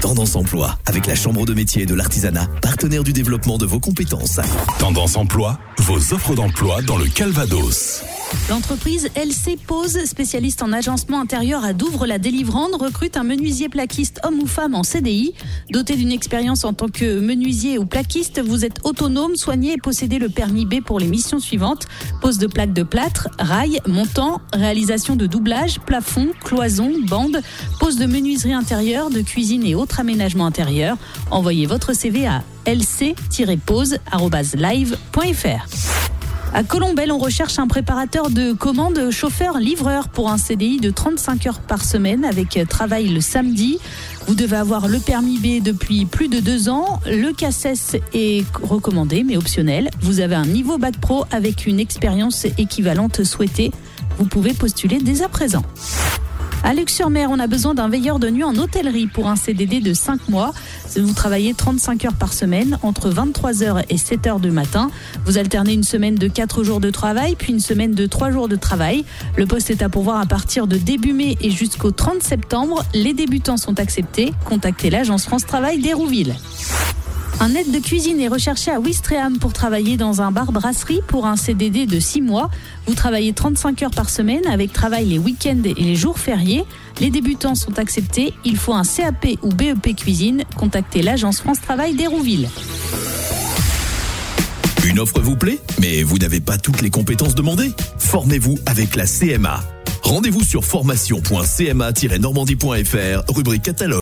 Tendance Emploi, avec la Chambre de métier et de l'artisanat, partenaire du développement de vos compétences. Tendance Emploi, vos offres d'emploi dans le Calvados. L'entreprise LC Pose, spécialiste en agencement intérieur à Douvres-la-Délivrande, recrute un menuisier plaquiste homme ou femme en CDI. Doté d'une expérience en tant que menuisier ou plaquiste, vous êtes autonome, soigné et possédez le permis B pour les missions suivantes. Pose de plaques de plâtre, rails, montants, réalisation de doublage, plafond, cloison, bande, pose de menuiserie intérieure, de cuisine et autres aménagements intérieurs. Envoyez votre CV à lc-pose@live.fr. À Colombelle, on recherche un préparateur de commandes chauffeur-livreur pour un CDI de 35 heures par semaine avec travail le samedi. Vous devez avoir le permis B depuis plus de 2 ans. Le CACES est recommandé mais optionnel. Vous avez un niveau bac pro avec une expérience équivalente souhaitée. Vous pouvez postuler dès à présent. À Luc-sur-Mer, on a besoin d'un veilleur de nuit en hôtellerie pour un CDD de 5 mois. Vous travaillez 35 heures par semaine, entre 23h et 7h du matin. Vous alternez une semaine de 4 jours de travail, puis une semaine de 3 jours de travail. Le poste est à pourvoir à partir de début mai et jusqu'au 30 septembre. Les débutants sont acceptés. Contactez l'agence France Travail d'Hérouville. Un aide de cuisine est recherché à Ouistreham pour travailler dans un bar-brasserie pour un CDD de 6 mois. Vous travaillez 35 heures par semaine avec travail les week-ends et les jours fériés. Les débutants sont acceptés. Il faut un CAP ou BEP cuisine. Contactez l'agence France Travail d'Hérouville. Une offre vous plaît, mais vous n'avez pas toutes les compétences demandées? Formez-vous avec la CMA. Rendez-vous sur formation.cma-normandie.fr, rubrique catalogue.